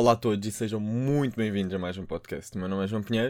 Olá a todos e sejam muito bem-vindos a mais um podcast. O meu nome é João Pinheiro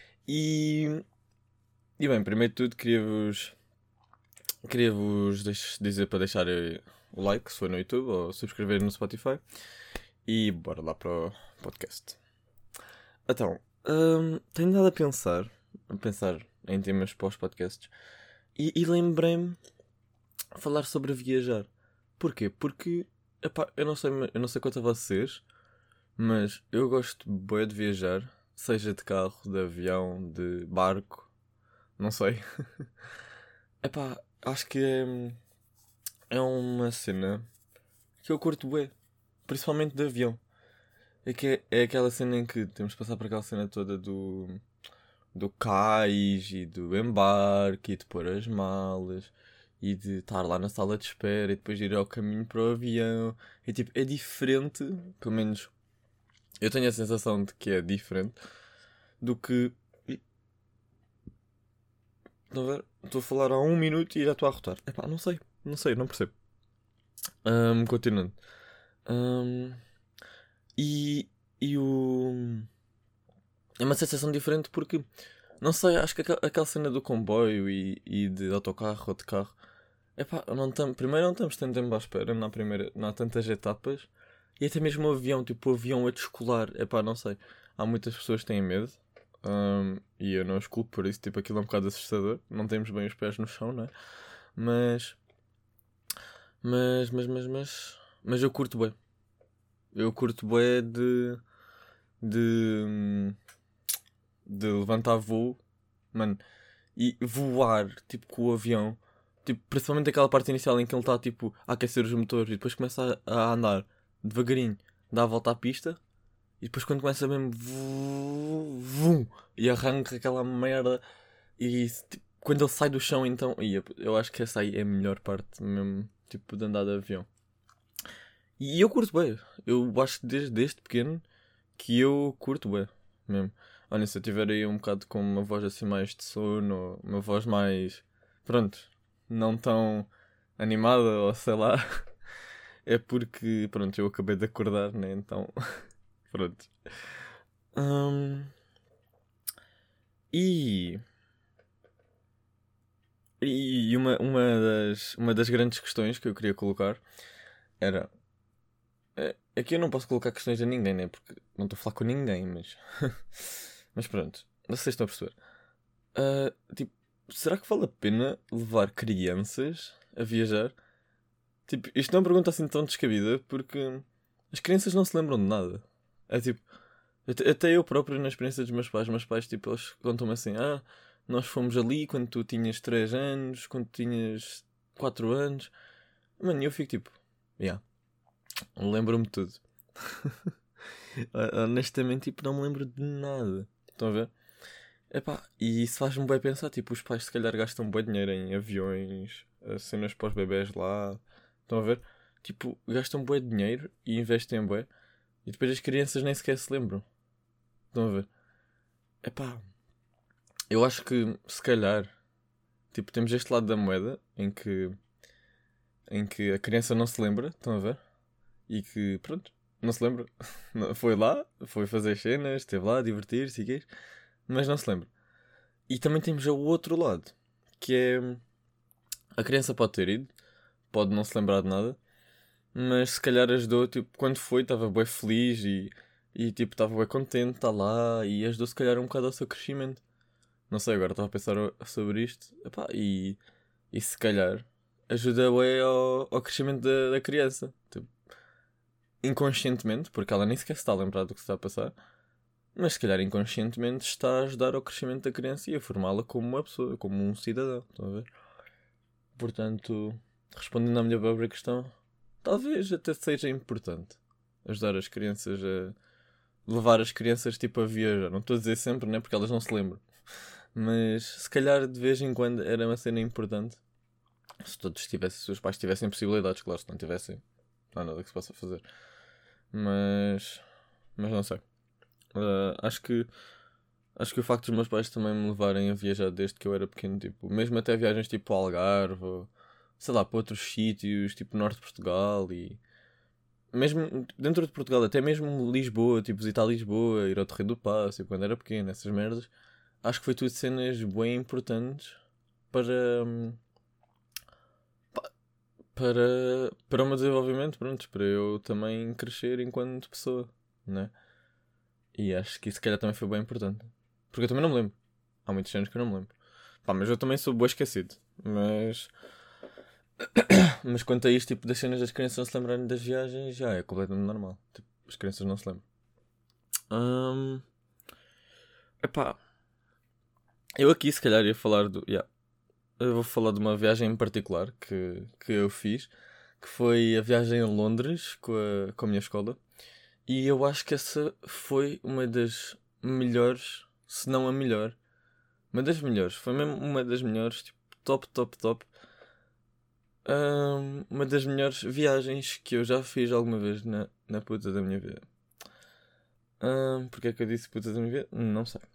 e bem, primeiro de tudo queria-vos dizer para deixar o like se for no YouTube ou subscrever no Spotify e bora lá para o podcast. Então, tenho nada a pensar em temas para os podcasts e lembrei-me de falar sobre viajar. Porquê? Porque, epá, eu não sei quanto a vocês, mas eu gosto bué de viajar, seja de carro, de avião, de barco, não sei. Epá, acho que é uma cena que eu curto bué, principalmente de avião. É aquela cena em que temos de passar por aquela cena toda do cais e do embarque e de pôr as malas e de estar lá na sala de espera e depois ir ao caminho para o avião. E tipo, é diferente, pelo menos eu tenho a sensação de que é diferente do que. Estão a ver? Estou a falar há um minuto e já estou a arrotar. Epá, não percebo. Continuando. Ahm, e o. É uma sensação diferente porque, não sei, acho que aquela cena do comboio e de autocarro ou de carro. Epá, primeiro não estamos tanto tempo à espera, não há tantas etapas. E até mesmo o avião, tipo o avião a descolar, epá, não sei. Há muitas pessoas que têm medo. E eu não os culpo por isso, tipo, aquilo é um bocado assustador. Não temos bem os pés no chão, não é? Mas. Mas eu curto bem. Eu curto bem de. de levantar voo, mano, e voar, tipo, com o avião. Tipo, principalmente aquela parte inicial em que ele está, tipo, a aquecer os motores e depois começa a andar devagarinho, dá a volta à pista e depois quando começa mesmo vum, vum, e arranca aquela merda e tipo, quando ele sai do chão então eu acho que essa aí é a melhor parte mesmo, tipo, de andar de avião. E eu curto bem, eu acho que desde pequeno que eu curto bem mesmo. Olha, se eu tiver aí um bocado com uma voz assim mais de sono, ou uma voz mais, pronto, não tão animada, ou sei lá, é porque, pronto, eu acabei de acordar, né? Então, pronto. Hum, e uma das grandes questões que eu queria colocar era. Aqui eu não posso colocar questões a ninguém, né? Porque não estou a falar com ninguém, mas. Mas pronto, não sei se estão a perceber. Tipo, será que vale a pena levar crianças a viajar? Tipo, isto não é uma pergunta assim tão descabida porque as crianças não se lembram de nada. É tipo, até eu próprio na experiência dos meus pais, tipo, eles contam-me assim: nós fomos ali quando tu tinhas 3 anos, quando tu tinhas 4 anos. Mano, e eu fico tipo, yeah, lembro-me de tudo. Honestamente, tipo, não me lembro de nada. Estão a ver? Epá, e isso faz-me bem pensar, tipo, os pais se calhar gastam bem dinheiro em aviões, cenas para os bebés lá. Estão a ver? Tipo, gastam bué de dinheiro e investem bué. E depois as crianças nem sequer se lembram. Estão a ver? Epá, eu acho que se calhar, tipo, temos este lado da moeda em que a criança não se lembra, estão a ver? E que, pronto, não se lembra. Foi lá, foi fazer cenas, esteve lá a divertir-se e quê, mas não se lembra. E também temos o outro lado, que é a criança pode ter ido, pode não se lembrar de nada, mas se calhar ajudou, tipo, quando foi, estava bem feliz e tipo, estava bem contente, está lá e ajudou se calhar um bocado ao seu crescimento. Não sei, agora estava a pensar sobre isto, epá, e se calhar ajuda bem ao crescimento da criança, tipo, inconscientemente, porque ela nem sequer se está a lembrar do que se está a passar, mas se calhar inconscientemente está a ajudar ao crescimento da criança e a formá-la como uma pessoa, como um cidadão, estão a ver? Portanto, respondendo à minha própria questão, talvez até seja importante ajudar as crianças a levar as crianças tipo a viajar. Não estou a dizer sempre, né? Porque elas não se lembram. Mas se calhar de vez em quando era uma cena importante. Se todos tivessem, se os pais tivessem possibilidades, claro, se não tivessem, não há nada que se possa fazer. Mas, mas não sei. Acho que o facto dos meus pais também me levarem a viajar desde que eu era pequeno, tipo, mesmo até viagens tipo ao Algarve, ou, sei lá, para outros sítios, tipo Norte de Portugal mesmo dentro de Portugal, até mesmo Lisboa, tipo, visitar Lisboa, ir ao Terreiro do Paço, tipo, quando era pequeno, essas merdas, acho que foi tudo cenas bem importantes para, para o meu desenvolvimento, pronto, para eu também crescer enquanto pessoa, né? E acho que isso, se calhar, também foi bem importante. Porque eu também não me lembro. Há muitos anos que eu não me lembro. Pá, mas eu também sou bué esquecido. Mas quanto a isto, tipo, das cenas das crianças não se lembrarem das viagens, já é completamente normal. Tipo, as crianças não se lembram. Epá, eu aqui se calhar ia falar do. Yeah, eu vou falar de uma viagem em particular que eu fiz, que foi a viagem a Londres com a minha escola. E eu acho que essa foi uma das melhores, se não a melhor. Uma das melhores, foi mesmo uma das melhores, tipo, top, top, top. Uma das melhores viagens que eu já fiz alguma vez na puta da minha vida. Porque é que eu disse puta da minha vida? Não sei.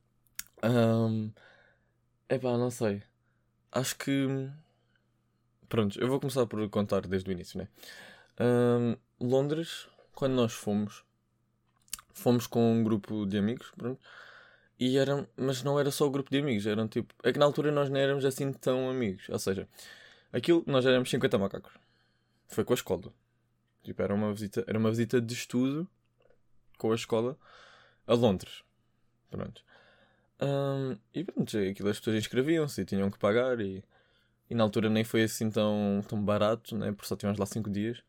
Epá, não sei. Acho que. Pronto, eu vou começar por contar desde o início, né? Londres, quando nós fomos com um grupo de amigos, pronto. Mas não era só o grupo de amigos, eram tipo. É que na altura nós não éramos assim tão amigos. Ou seja, aquilo nós éramos 50 macacos. Foi com a escola. Tipo, era uma visita de estudo com a escola a Londres. Pronto. E pronto, aquilo as pessoas inscreviam-se e tinham que pagar e na altura nem foi assim tão barato, né? Porque só tivemos lá 5 dias.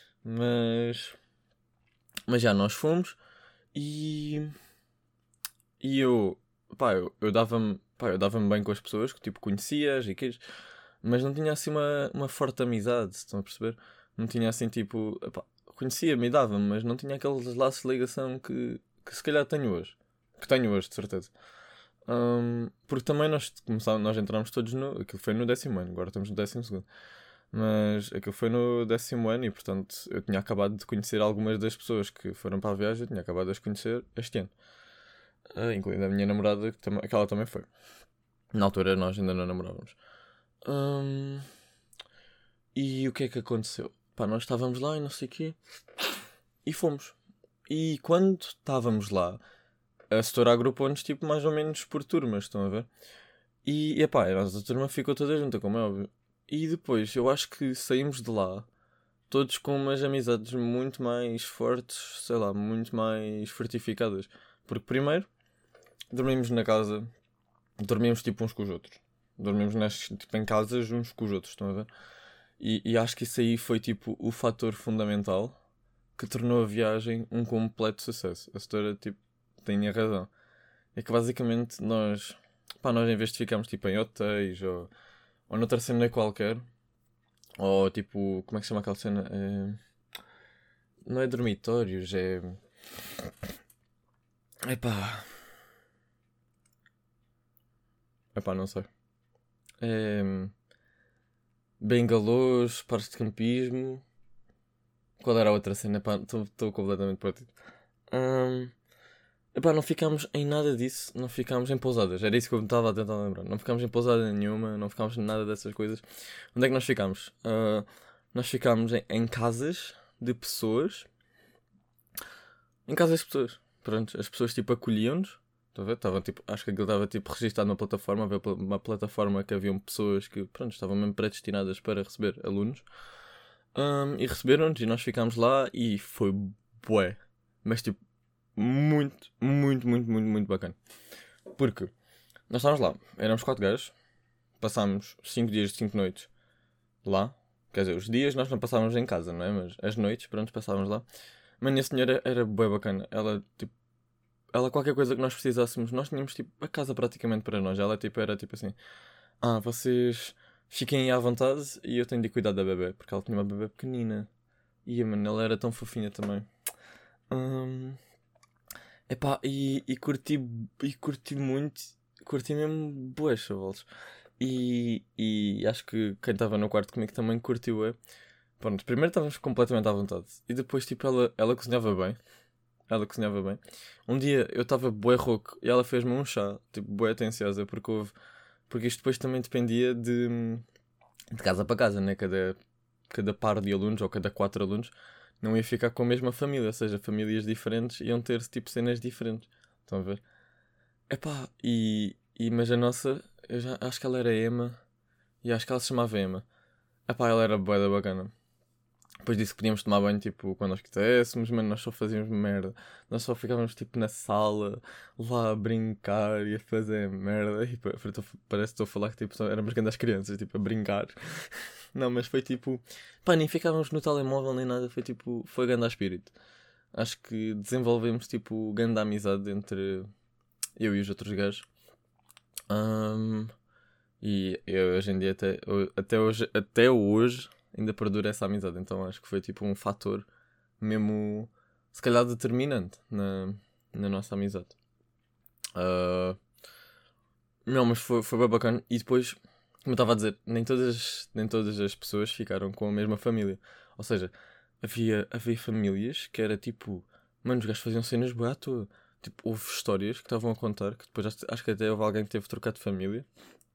Mas já nós fomos e, e eu dava-me bem com as pessoas que tipo conhecias e que mas não tinha assim uma forte amizade, estão a perceber? Não tinha assim tipo, conhecia-me e dava-me, mas não tinha aqueles laços de ligação que se calhar tenho hoje. Que tenho hoje, de certeza. Porque também nós entramos todos aquilo foi no 10º ano, agora estamos no 12º. Mas aquilo foi no 10º ano e, portanto, eu tinha acabado de conhecer algumas das pessoas que foram para a viagem, eu tinha acabado de as conhecer este ano. Incluindo a minha namorada, que ela também foi. Na altura nós ainda não namorávamos. E o que é que aconteceu? Pá, nós estávamos lá e não sei o quê. E fomos. E quando estávamos lá, a setora agrupou-nos tipo mais ou menos por turmas, estão a ver? E epá, a nossa turma ficou toda junta, como é óbvio. E depois, eu acho que saímos de lá todos com umas amizades muito mais fortes, sei lá, muito mais fortificadas. Porque primeiro, dormimos na casa, dormimos tipo uns com os outros. Dormimos tipo, em casas uns com os outros, estão a ver? E acho que isso aí foi tipo o fator fundamental que tornou a viagem um completo sucesso. A setora tipo, tem a razão. É que basicamente nós em vez de ficarmos tipo em hotéis ou noutra cena qualquer, ou tipo, como é que se chama aquela cena? Não é dormitórios, é. Epá. Epá, não sei. É. Bengalôs, parques de campismo. Qual era a outra cena? Epá, estou completamente partido. Hum, Epá, não ficámos em nada disso. Não ficámos em pousadas. Era isso que eu me estava a tentar lembrar. Não ficámos em pousada nenhuma. Não ficámos em nada dessas coisas. Onde é que nós ficámos? Nós ficámos em casas de pessoas. Em casas de pessoas. Pronto, as pessoas tipo acolhiam-nos. Estão a ver? Tipo, acho que aquilo estava tipo registado numa plataforma. Havia uma plataforma que haviam pessoas que pronto, estavam mesmo predestinadas para receber alunos. E receberam-nos e nós ficámos lá e foi bué. Mas tipo, muito, muito, muito, muito, muito bacana. Porque nós estávamos lá, éramos 4 gajos, passámos 5 dias e 5 noites lá. Quer dizer, os dias nós não passávamos em casa, não é? Mas as noites, pronto, passávamos lá. Mas a minha senhora era bem bacana. Ela qualquer coisa que nós precisássemos, nós tínhamos tipo a casa praticamente para nós. Ela tipo era tipo assim: vocês fiquem aí à vontade e eu tenho de cuidar da bebê, porque ela tinha uma bebê pequenina. E mano, ela era tão fofinha também. Hum, Epá, e curti muito, curti mesmo bué, chavalos. E acho que quem estava no quarto comigo também curtiu, é. Pronto, primeiro estávamos completamente à vontade. E depois, tipo, ela cozinhava bem. Ela cozinhava bem. Um dia eu estava bué rouco e ela fez-me um chá, tipo, bué atenciosa, porque isto depois também dependia de casa para casa, né? Cada par de alunos ou cada 4 alunos não ia ficar com a mesma família, ou seja, famílias diferentes iam ter tipo cenas diferentes. Estão a ver? Epá, mas a nossa, eu já acho que ela era Emma, e acho que ela se chamava Emma. Epá, ela era bué da bacana. Depois disse que podíamos tomar banho, tipo, quando nós quiséssemos, mas nós só fazíamos merda. Nós só ficávamos, tipo, na sala, lá a brincar e a fazer merda. E parece que estou a falar que, tipo, éramos grandes crianças, tipo, a brincar. Não, mas foi, tipo... Pá, nem ficávamos no telemóvel nem nada. Foi, tipo, foi grande espírito. Acho que desenvolvemos, tipo, grande amizade entre eu e os outros gajos. E eu, hoje em dia, até hoje ainda perdura essa amizade. Então acho que foi tipo um fator mesmo, se calhar, determinante na nossa amizade. Não, mas foi bem bacana. E depois, como eu estava a dizer, nem todas as pessoas ficaram com a mesma família. Ou seja, havia famílias que era tipo, mano, os gajos faziam cenas bué à toa. Tipo, houve histórias que estavam a contar que depois acho que até houve alguém que teve de trocar de família.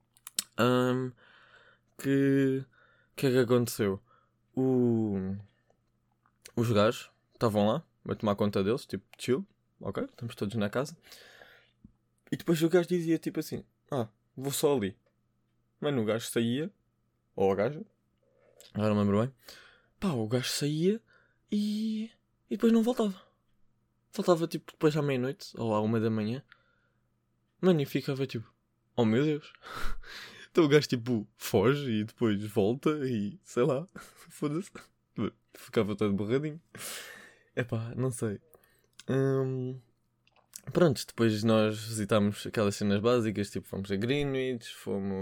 Que que é que aconteceu? O, os gajos estavam lá a tomar conta deles, tipo, chill, ok, estamos todos na casa. E depois o gajo dizia tipo assim: vou só ali. Mano, o gajo saía, ou a gaja, agora não me lembro bem. Pá, o gajo saía e depois não voltava. Voltava tipo depois à meia-noite ou à 1 da manhã. Mano, e ficava tipo: oh meu Deus. Então o gajo tipo foge e depois volta e sei lá, foda-se. Ficava todo borradinho. Epá, não sei. Pronto, depois nós visitámos aquelas cenas básicas, tipo fomos a Greenwich,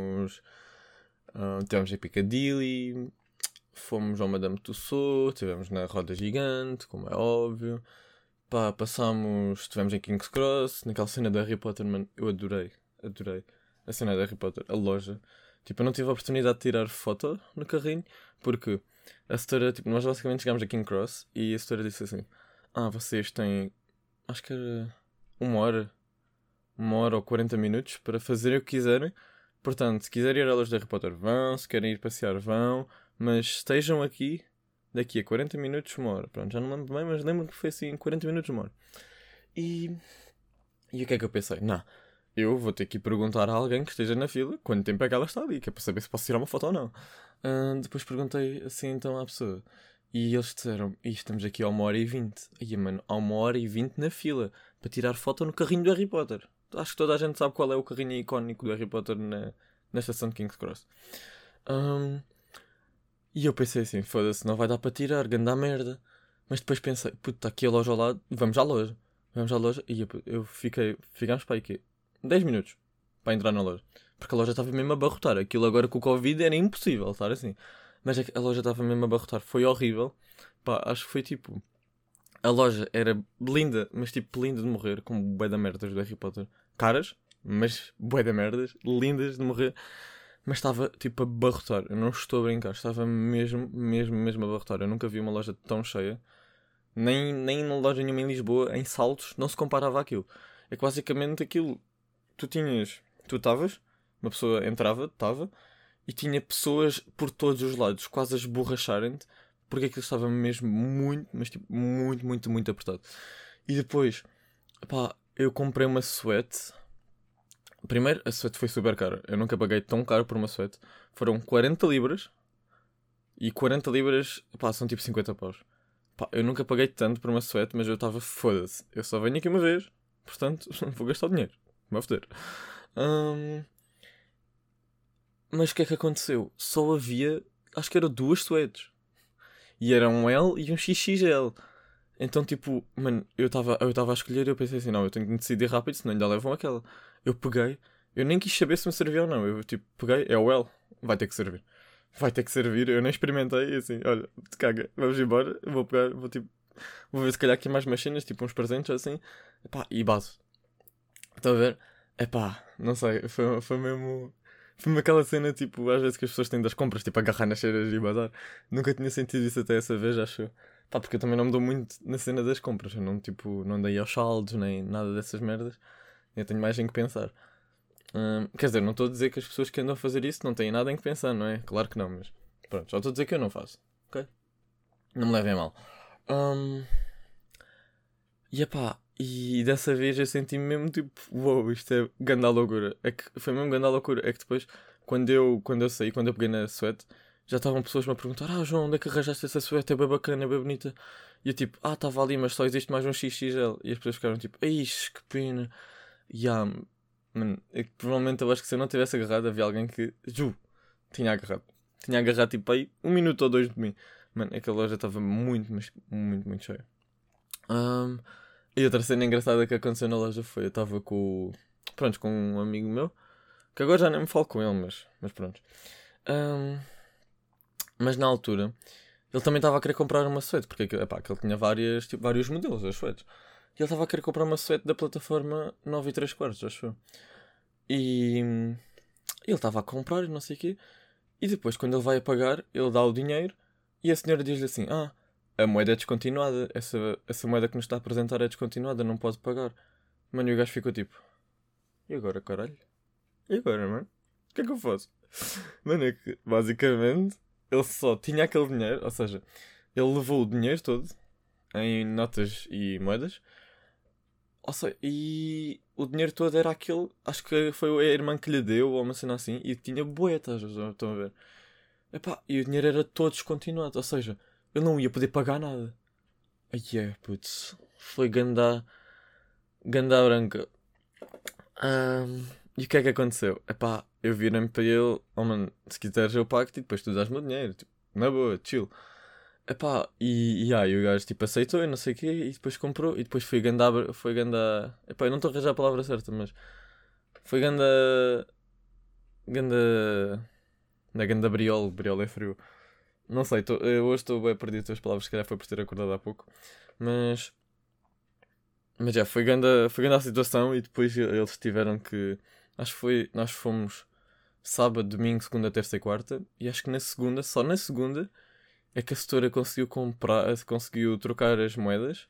tivemos em Piccadilly, fomos ao Madame Tussauds, estivemos na Roda Gigante, como é óbvio. Pá, estivemos em King's Cross, naquela cena da Harry Potter, mano, eu adorei a cena da Harry Potter, a loja. Tipo, eu não tive a oportunidade de tirar foto no carrinho, porque a setora, tipo, nós basicamente chegámos a King's Cross e a setora disse assim: vocês têm, acho que era 1 hora ou 40 minutos para fazerem o que quiserem. Portanto, se quiserem ir à loja de Harry Potter, vão. Se querem ir passear, vão. Mas estejam aqui daqui a 40 minutos, 1 hora. Pronto, já não lembro bem, mas lembro que foi assim, 40 minutos, 1 hora. E o que é que eu pensei? Não, eu vou ter que ir perguntar a alguém que esteja na fila quanto tempo é que ela está ali, que é para saber se posso tirar uma foto ou não. Depois perguntei assim então à pessoa. E eles disseram: estamos aqui a 1 hora e 20. Aí, mano, há 1 hora e 20 na fila para tirar foto no carrinho do Harry Potter. Acho que toda a gente sabe qual é o carrinho icónico do Harry Potter na estação de King's Cross. E eu pensei assim: foda-se, não vai dar para tirar, ganda merda. Mas depois pensei: puto, está aqui a loja ao lado, vamos à loja. Vamos à loja. E ficámos para aí quê? 10 minutos para entrar na loja. Porque a loja estava mesmo a abarrotar. Aquilo agora com o Covid era impossível estar assim. Mas a loja estava mesmo a abarrotar. Foi horrível. Pá, acho que foi tipo... A loja era linda, mas tipo linda de morrer. Com bué da merdas do Harry Potter. Caras, mas bué da merdas. Lindas de morrer. Mas estava tipo a abarrotar. Eu não estou a brincar. Estava mesmo a abarrotar. Eu nunca vi uma loja tão cheia. Nem uma loja nenhuma em Lisboa, em Saltos, não se comparava àquilo. É que basicamente aquilo... Tu estavas, uma pessoa entrava, estava, e tinha pessoas por todos os lados, quase a esborracharem-te, porque aquilo estava mesmo muito, mas tipo, muito, muito, muito apertado. E depois, pá, eu comprei uma suéte. Primeiro, a suéte foi super cara. Eu nunca paguei tão caro por uma suéte. Foram 40 libras, e 40 libras, pá, são tipo 50 paus. Pá, eu nunca paguei tanto por uma suéte, mas eu estava foda-se. Eu só venho aqui uma vez, portanto, vou gastar o dinheiro. Vou foder. Mas o que é que aconteceu? Só havia, acho que eram 2 suetes. E era um L e um XXL. Então, tipo, mano, eu estava a escolher e eu pensei assim: não, eu tenho que decidir rápido, senão ainda levam aquela. Eu peguei, eu nem quis saber se me servia ou não. Eu, tipo, peguei, é o L, vai ter que servir. Vai ter que servir, eu nem experimentei. E assim, olha, te caga, vamos embora. Eu vou pegar, vou ver se calhar aqui mais umas cenas, tipo uns presentes assim. Epá, e base. Estão a ver? Epá, não sei, foi mesmo. Foi-me aquela cena, tipo, às vezes que as pessoas têm das compras, tipo, agarrar nas cheiras e bazar. Nunca tinha sentido isso até essa vez, acho eu. Pá, porque eu também não me dou muito na cena das compras. Eu não, tipo, não dei aos saldos, nem nada dessas merdas. Eu tenho mais em que pensar. Quer dizer, não estou a dizer que as pessoas que andam a fazer isso não têm nada em que pensar, não é? Claro que não, mas... Pronto, só estou a dizer que eu não faço, ok? Não me levem a mal. Hum, e epá, e dessa vez eu senti-me mesmo tipo, uou, isto é ganda loucura. É que foi mesmo ganda loucura. É que depois, quando eu saí, quando eu peguei na suéte, já estavam pessoas-me a perguntar: Ah, João, onde é que arranjaste essa suéte? É bem bacana, é bem bonita. E eu tipo, estava ali, mas só existe mais um XXL. E as pessoas ficaram tipo, ixi, que pena. E mano, é que provavelmente eu acho que se eu não tivesse agarrado, havia alguém que, tinha agarrado. Tinha agarrado tipo aí 1 minuto ou 2 de mim. Mano, aquela loja estava muito, mas muito, muito cheia. Ahm, e outra cena engraçada que aconteceu na loja foi, eu estava pronto, com um amigo meu, que agora já nem me falo com ele, mas pronto. Ahm, mas na altura, ele também estava a querer comprar uma suéte, porque epá, que ele tinha vários modelos das suétes. E ele estava a querer comprar uma suéte da plataforma 9 e 3 quartos, acho eu. E ele estava a comprar e não sei o quê. E depois, quando ele vai a pagar, ele dá o dinheiro e a senhora diz-lhe assim: Ah, a moeda é descontinuada. Essa moeda que nos está a apresentar é descontinuada, não pode pagar. Mano, e o gajo ficou tipo: E agora, caralho? E agora, mano? O que é que eu faço? Mano, é que basicamente ele só tinha aquele dinheiro, ou seja, ele levou o dinheiro todo em notas e moedas. Ou seja, e o dinheiro todo era aquele. Acho que foi a irmã que lhe deu, ou uma cena assim, e tinha boetas, estão a ver? Epá, e o dinheiro era todo descontinuado, ou seja, eu não ia poder pagar nada. Ai é, putz, foi ganda branca. E o que é que aconteceu? Epá, eu virei-me para ele, oh mano, se quiseres eu pago-te e depois tu dás-me o dinheiro, tipo, na boa, chill. Epá, e aí o gajo tipo aceitou e não sei o quê, e depois comprou, e depois epá, eu não estou a arranjar a palavra certa, mas foi ganda, não é ganda briol é frio. Não sei, eu hoje estou bem perdido as palavras, se calhar foi por ter acordado há pouco. Mas, mas já, foi grande a situação e depois eles tiveram que. Acho que foi. Nós fomos sábado, domingo, segunda, terça e quarta. E acho que na segunda, só na segunda, é que a setora conseguiu conseguiu trocar as moedas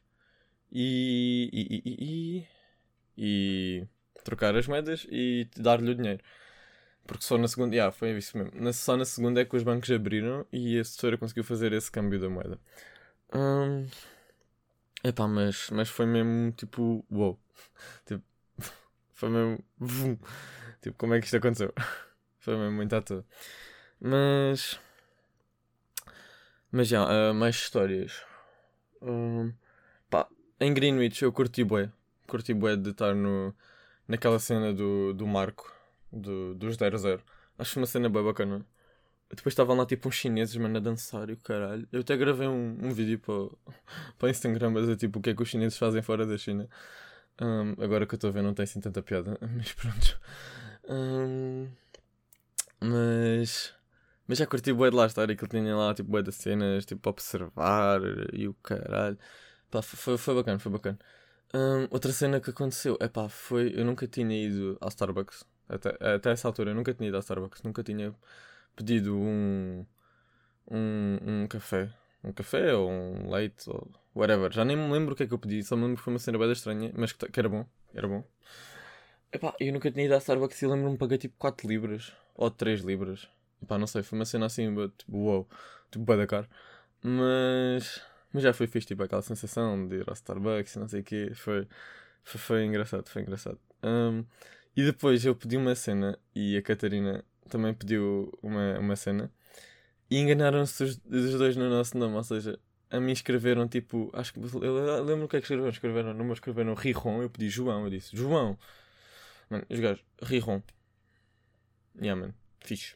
e trocar as moedas e dar-lhe o dinheiro. Porque só na segunda, foi isso mesmo. Só na segunda é que os bancos abriram e a assessora conseguiu fazer esse câmbio da moeda. Hum, epá, mas foi mesmo tipo, uou. Tipo, foi mesmo, vum. Tipo, como é que isto aconteceu? Foi mesmo muito à toa. Mas, mas já, mais histórias. Hum, pá, em Greenwich eu curti bué de estar naquela cena do Marco, dos 00. Acho uma cena bem bacana. Depois estavam lá tipo uns chineses, mano, a dançar e o caralho. Eu até gravei um vídeo para o Instagram a dizer tipo o que é que os chineses fazem fora da China. Agora que eu estou a ver não tem assim tanta piada, mas pronto. Hum, mas, mas já curti bué de lá estar e que ele tinha lá tipo bué de cenas, tipo para observar e o caralho. Pá, foi bacana, foi bacana. Outra cena que aconteceu, eu nunca tinha ido ao Starbucks. Até essa altura eu nunca tinha ido ao Starbucks, nunca tinha pedido um café. Um café ou um leite ou whatever. Já nem me lembro o que é que eu pedi, só me lembro que foi uma cena bem estranha, mas que era bom. Era bom. Eu nunca tinha ido à Starbucks e lembro-me que paguei tipo 4 libras ou 3 libras. Não sei, foi uma cena assim, tipo, wow, tipo, bué da caro. Mas já foi fixe, tipo, aquela sensação de ir ao Starbucks e não sei o quê. Foi engraçado, foi engraçado. E depois eu pedi uma cena e a Catarina também pediu uma cena. E enganaram-se os dois no nosso nome, ou seja, a mim escreveram tipo, acho que eu lembro o que é que escreveram, no meu escreveram Riron, eu pedi João, eu disse João, mano, os gajos, Riron, yeah, mano, fixe.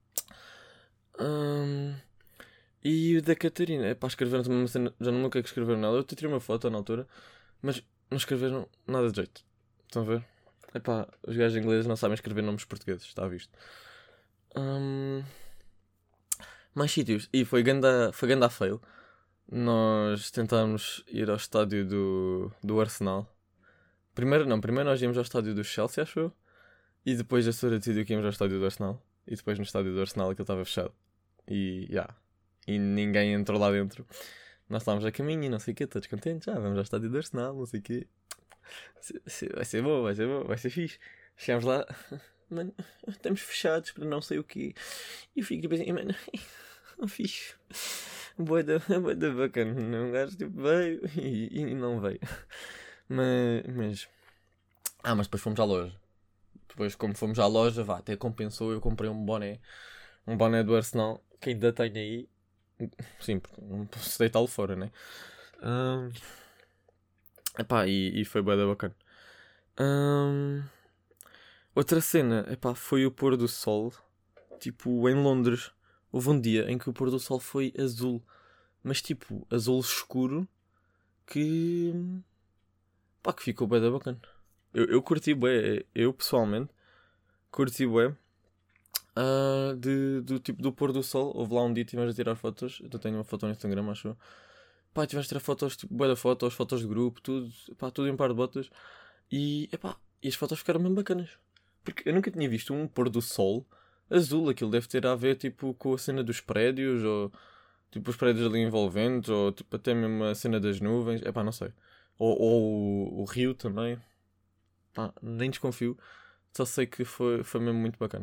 Hum, e o da Catarina, escreveram também uma cena, já não lembro o que é que escreveram nada, eu te tirei uma foto na altura, mas não escreveram nada de jeito, estão a ver? Os gajos ingleses não sabem escrever nomes portugueses, está visto. Hum, mais sítios, e foi ganda fail. Nós tentámos ir ao estádio do Arsenal. Primeiro nós íamos ao estádio do Chelsea, acho eu. E depois a senhora decidiu que íamos ao estádio do Arsenal. E depois no estádio do Arsenal aquilo estava fechado. E ninguém entrou lá dentro. Nós estávamos a caminho e não sei o quê, todos contentes. Vamos ao estádio do Arsenal, não sei o quê. Vai ser bom, vai ser bom, vai ser fixe. Chegámos lá, mano, estamos fechados para não sei o quê. E eu fico tipo assim, mano, não fixe. bué da bacana. Um gajo tipo veio e não veio. Mas. Mas depois fomos à loja. Depois, como fomos à loja, até compensou. Eu comprei um boné. Um boné do Arsenal. Que ainda tenho aí. Sim, porque não posso deitá-lo fora, né? Ahm, e foi bué da bacana. Ahm, outra cena, foi o pôr do sol. Tipo, em Londres. Houve um dia em que o pôr do sol foi azul. Mas tipo, azul escuro. Que... que ficou bué da bacana. Eu curti bué. Eu, pessoalmente, curti bué. Do tipo do pôr do sol. Houve lá um dia que tivemos a tirar fotos. Eu tenho uma foto no Instagram, acho eu. Tivemos a tirar fotos, tipo, bué da fotos de grupo, tudo. Tudo em par de botas. E as fotos ficaram bem bacanas. Porque eu nunca tinha visto um pôr do sol azul. Aquilo deve ter a ver, tipo, com a cena dos prédios, ou, tipo, os prédios ali envolventes, ou, tipo, até mesmo a cena das nuvens. Não sei. Ou o rio também. Nem desconfio. Só sei que foi mesmo muito bacana.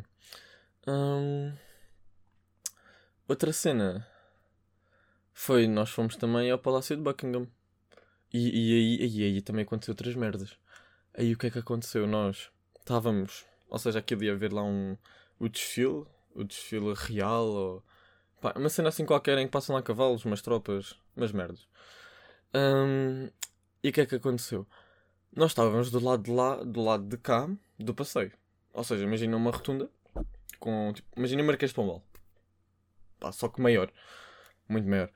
Outra cena foi, nós fomos também ao Palácio de Buckingham. E aí também aconteceu outras merdas. Aí o que é que aconteceu? Nós estávamos, ou seja, aquilo ia haver lá o desfile real, ou uma cena assim qualquer em que passam lá cavalos, umas tropas, umas merdas. E o que é que aconteceu? Nós estávamos do lado de lá, do lado de cá, do passeio. Ou seja, imagina uma rotunda, imagina o Marquês de Pombal. Só que maior. Muito maior.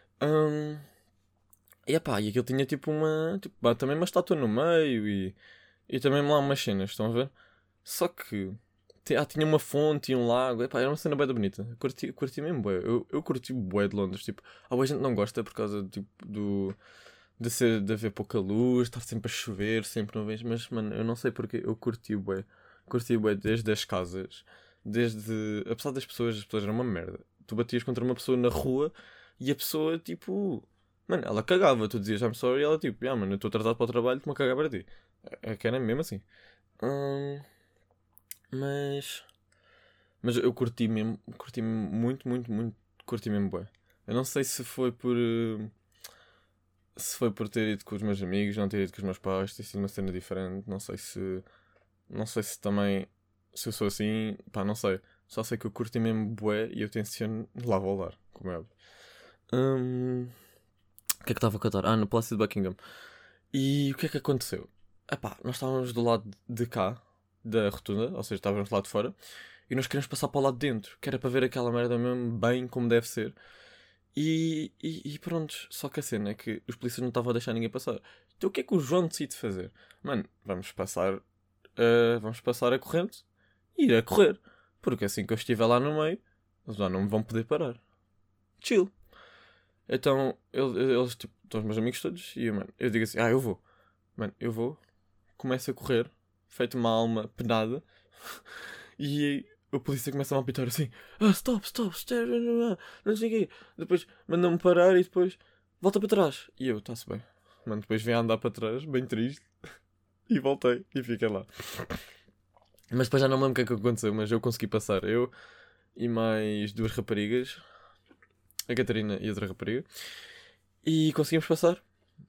E aquilo tinha tipo também uma estátua no meio e também lá umas cenas, estão a ver? Só que tinha uma fonte e um lago, era uma cena bem bonita. Curti mesmo bué. Eu curti bué de Londres, tipo, a gente não gosta por causa tipo, de haver pouca luz, estar sempre a chover, sempre nuvens, mas mano, eu não sei porque eu curti bué desde as casas, apesar das pessoas, as pessoas eram uma merda. Tu batias contra uma pessoa na rua e a pessoa tipo, mano, ela cagava, tu dizias I'm sorry e ela tipo, mano, eu estou atrasado para o trabalho, estou-me a cagar para ti. É que era mesmo assim. Mas. Mas eu curti mesmo muito, muito, muito. Curti mesmo bué. Eu não sei se foi por. Se foi por ter ido com os meus amigos, não ter ido com os meus pais, ter sido uma cena diferente. Não sei se. Não sei se também. Se eu sou assim. Não sei. Só sei que eu curti mesmo bué e eu tenciono lá voltar, como é óbvio. O que é que estava a cantar? No Palácio de Buckingham. E o que é que aconteceu? Nós estávamos do lado de cá, da rotunda, ou seja, estávamos do lado de fora, e nós queríamos passar para o lado de dentro, que era para ver aquela merda mesmo bem como deve ser. E pronto, só que a cena é que os polícias não estavam a deixar ninguém passar. Então o que é que o João decide fazer? Mano, vamos passar a corrente e ir a correr. Porque assim que eu estiver lá no meio, eles já não me vão poder parar. Chill. Então, eles tipo, estão os meus amigos todos, e eu digo assim, eu vou. Mano, eu vou, começo a correr, feito uma alma penada, e a polícia começa a me apitar assim, stop, não sei o quê. Depois manda-me parar e depois volta para trás. E eu, está-se bem. Mano, depois vem a andar para trás, bem triste, e voltei, e fiquei lá. Mas depois já não me lembro o que é que aconteceu, mas eu consegui passar. Eu e mais duas raparigas, a Catarina e outra rapariga, e conseguimos passar.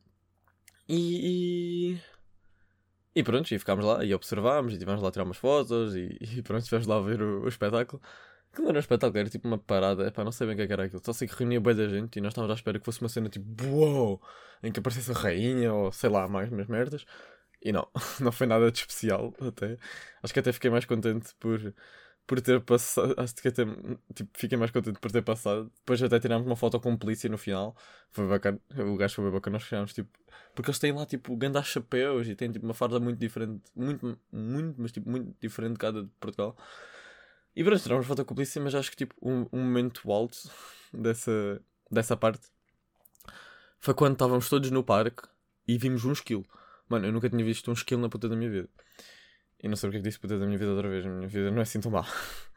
E pronto, e ficámos lá e observámos e estivemos lá a tirar umas fotos e pronto, estivemos lá a ver o espetáculo. Aquilo não era um espetáculo, era tipo uma parada, não sei bem o que era aquilo. Só sei que reunia bem da gente e nós estávamos à espera que fosse uma cena tipo uou, em que aparecesse a rainha ou sei lá, mais umas merdas. E não, não foi nada de especial até. Acho que até fiquei mais contente por ter passado. Acho que até tipo, fiquei mais contente por ter passado. Depois até tirámos uma foto com um polícia no final. Foi bacana. O gajo foi bem bacana. Nós ficámos tipo. Porque eles têm lá tipo grandes chapéus e têm tipo uma farda muito diferente. Muito, muito, mas tipo muito diferente de cada de Portugal. E pronto, tirámos foto com a polícia, mas acho que tipo um momento alto dessa parte foi quando estávamos todos no parque e vimos um esquilo. Mano, eu nunca tinha visto um esquilo na puta da minha vida. E não sei porque é que disse puta da minha vida outra vez. A minha vida não é assim tão má.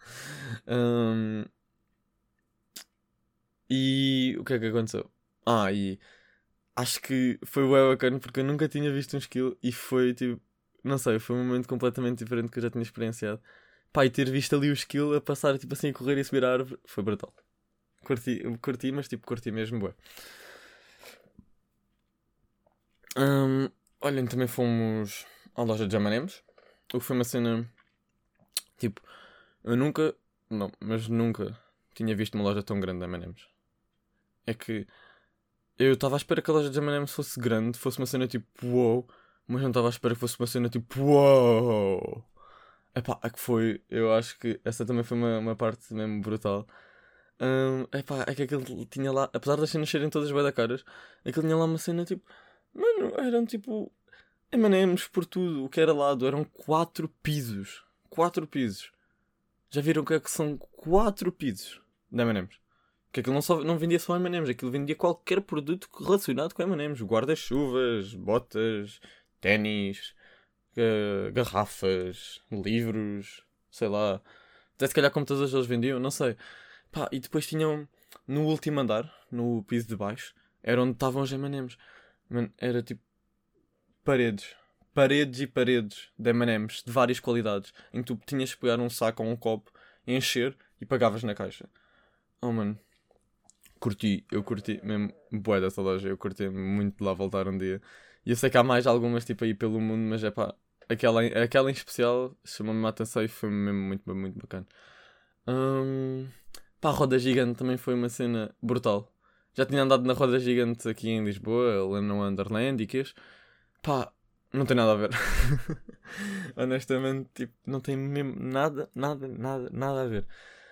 E o que é que aconteceu? E acho que foi bem bacana porque eu nunca tinha visto um esquilo e foi tipo, não sei, foi um momento completamente diferente que eu já tinha experienciado. E ter visto ali o esquilo a passar tipo assim a correr e a subir a árvore foi brutal. curti, mas tipo, curti mesmo, bué. Olhem, também fomos à loja de M&M's. O que foi uma cena, tipo, eu nunca, não, mas nunca tinha visto uma loja tão grande de M&M's. É que eu estava à espera que a loja de M&M's fosse grande, fosse uma cena tipo, uou, mas não estava à espera que fosse uma cena tipo, uou. Epá, é que foi, eu acho que essa também foi uma parte mesmo brutal. Epá, é que aquilo tinha lá, apesar das cenas serem todas bué da caras, aquilo tinha lá uma cena tipo, mano, eram tipo M&M's por tudo, o que era lado, eram 4 pisos. 4 pisos. Já viram o que é que são 4 pisos de M&M's? Que aquilo não vendia só M&M's, aquilo vendia qualquer produto relacionado com M&M's. Guarda-chuvas, botas, ténis, garrafas, livros, sei lá. Até se calhar computadores eles vendiam, não sei. Pá, e depois tinham no último andar, no piso de baixo, era onde estavam os M&M's. Mano, era tipo paredes. Paredes e paredes de M&M's de várias qualidades. Em que tu tinhas que pegar um saco ou um copo, encher e pagavas na caixa. Oh, mano. Eu curti mesmo bué dessa loja. Eu curti muito de lá voltar um dia. E eu sei que há mais algumas tipo aí pelo mundo, mas é pá, aquela em especial chamou-me a atenção e foi mesmo muito, muito bacana. Pá, a roda gigante também foi uma cena brutal. Já tinha andado na roda gigante aqui em Lisboa, lá no Wonderland e quês. Pá, não tem nada a ver. Honestamente, tipo, não tem mesmo nada a ver.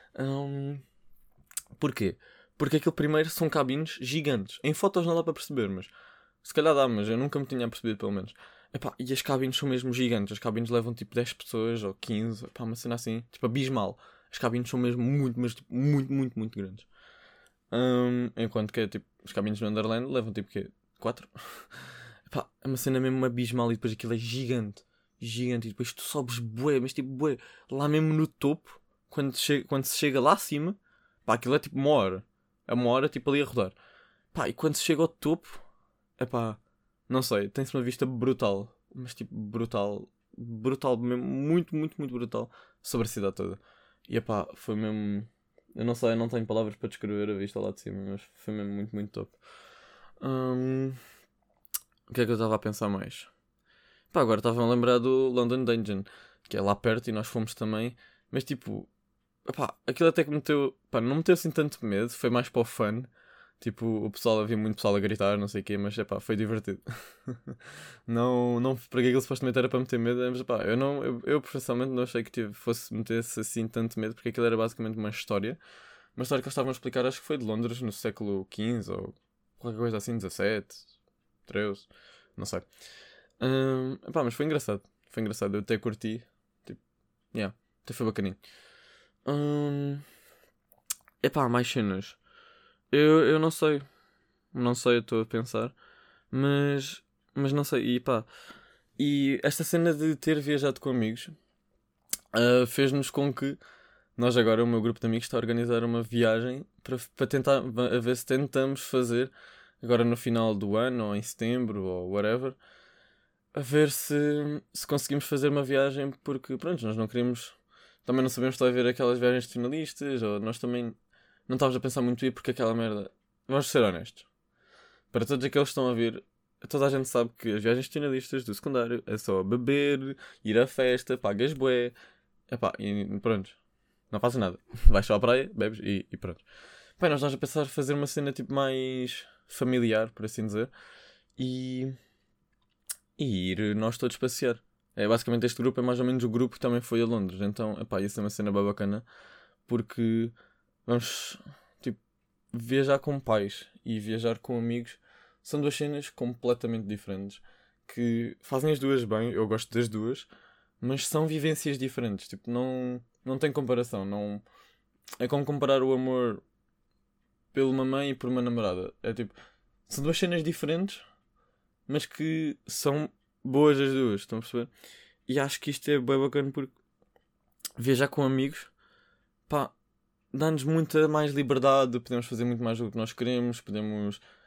Porquê? Porque aquilo primeiro são cabines gigantes. Em fotos não dá para perceber, mas se calhar dá, mas eu nunca me tinha percebido pelo menos. Epá, e as cabines são mesmo gigantes. As cabines levam tipo 10 pessoas ou 15. Epá, uma cena assim, tipo abismal. As cabines são mesmo muito, mas tipo, muito grandes. Enquanto que tipo, as cabines no Underland levam tipo quê? 4? Epá, é uma cena mesmo abismal e depois aquilo é gigante. Gigante. E depois tu sobes bué, mas tipo bué. Lá mesmo no topo, quando se chega lá acima, pá, aquilo é tipo uma hora. É uma hora tipo ali a rodar. Pá, e quando se chega ao topo, epá, não sei, tem-se uma vista brutal. Mas tipo, brutal. Brutal mesmo. Muito brutal. Sobre a cidade toda. E epá, foi mesmo. Eu não sei, eu não tenho palavras para descrever a vista lá de cima, mas foi mesmo muito top. O que é que eu estava a pensar mais? Pá, agora estava a lembrar do London Dungeon, que é lá perto e nós fomos também. Mas tipo, epá, aquilo até que meteu. Pá, não meteu assim tanto medo, foi mais para o fun. Tipo, o pessoal, havia muito pessoal a gritar, não sei o quê, mas epá, foi divertido. Não, porque aquilo supostamente era para meter medo, mas epá, eu pessoalmente não achei que fosse meter-se assim tanto medo, porque aquilo era basicamente uma história. Uma história que eles estavam a explicar, acho que foi de Londres no século XV ou qualquer coisa assim, 17, 13, não sei. Epá, mas foi engraçado. Foi engraçado, eu até curti. Tipo, yeah, até foi bacaninho. Epá, mais cenas. Eu não sei. Não sei, eu estou a pensar. Mas não sei. E pá. E esta cena de ter viajado com amigos fez-nos com que nós agora, o meu grupo de amigos, está a organizar uma viagem para tentar a ver se tentamos fazer agora no final do ano ou em setembro ou whatever. A ver se conseguimos fazer uma viagem porque pronto, nós não queremos. Também não sabemos se vai haver aquelas viagens de finalistas ou nós também não estávamos a pensar muito ir porque aquela merda. Vamos ser honestos. Para todos aqueles que estão a vir, toda a gente sabe que as viagens finalistas do secundário é só beber, ir à festa, pagas bué. Epá, e pronto. Não fazes nada. Vais só à praia, bebes e pronto. Bem, nós estamos a pensar fazer uma cena tipo mais familiar, por assim dizer. E, e ir nós todos passear. É, basicamente este grupo é mais ou menos o grupo que também foi a Londres. Então, epá, isso é uma cena bem bacana. Porque vamos, tipo, viajar com pais e viajar com amigos são duas cenas completamente diferentes que fazem as duas bem, eu gosto das duas, mas são vivências diferentes, tipo, não tem comparação, não é como comparar o amor por uma mãe e por uma namorada. É tipo, são duas cenas diferentes, mas que são boas as duas, estão a perceber? E acho que isto é bem bacana porque viajar com amigos, pá, dá-nos muita mais liberdade, podemos fazer muito mais do que nós queremos,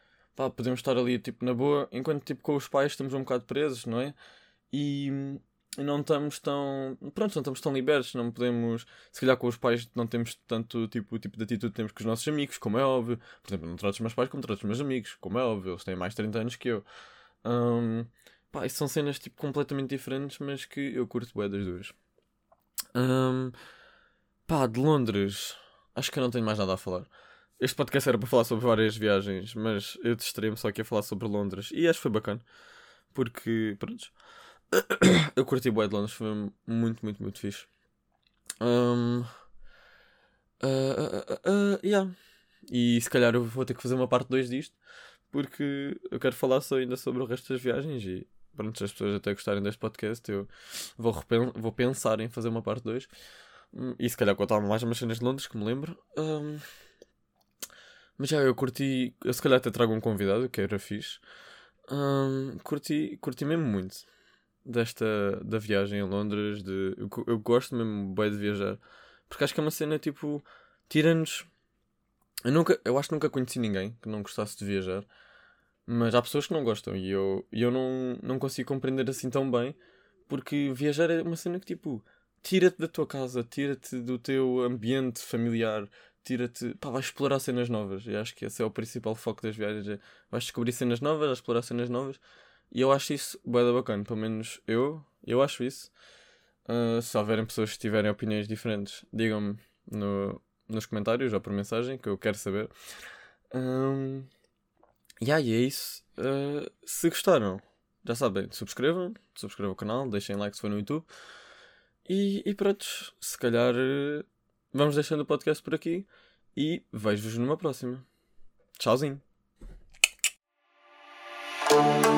podemos estar ali tipo na boa, enquanto tipo com os pais estamos um bocado presos, não é? E e não estamos tão. Pronto, não estamos tão libertos, não podemos. Se calhar com os pais não temos tanto tipo, o tipo de atitude que temos com os nossos amigos, como é óbvio. Por exemplo, não trato os meus pais como trato os meus amigos, como é óbvio, eles têm mais de 30 anos que eu. Hum, Pá, isso são cenas tipo, completamente diferentes, mas que eu curto bué das duas. Hum, Pá, de Londres, acho que eu não tenho mais nada a falar. Este podcast era para falar sobre várias viagens, mas eu distraí-me só aqui a falar sobre Londres e acho que foi bacana, porque, pronto, eu curti bué de Londres, foi muito, muito, muito fixe. Hum, yeah. E se calhar eu vou ter que fazer uma parte 2 disto, porque eu quero falar só ainda sobre o resto das viagens e pronto, se as pessoas até gostarem deste podcast, eu vou pensar em fazer uma parte 2. E se calhar contar mais umas cenas de Londres que me lembro. Mas já eu curti, eu se calhar até trago um convidado, que era fixe. Curti mesmo muito da viagem a Londres. Eu gosto mesmo bem de viajar, porque acho que é uma cena tipo, tira-nos. Eu acho que nunca conheci ninguém que não gostasse de viajar, mas há pessoas que não gostam e eu não consigo compreender assim tão bem, porque viajar é uma cena que tipo, tira-te da tua casa, tira-te do teu ambiente familiar, tira-te, pá, vais explorar cenas novas. E acho que esse é o principal foco das viagens, é vais descobrir cenas novas, vais explorar cenas novas, e eu acho isso bué da bacana, pelo menos eu acho isso. Se houverem pessoas que tiverem opiniões diferentes, digam-me nos comentários ou por mensagem, que eu quero saber. Um, e aí é isso. Se gostaram, já sabem, subscrevam o canal, deixem like se for no YouTube. E pronto, se calhar vamos deixando o podcast por aqui e vejo-vos numa próxima. Tchauzinho.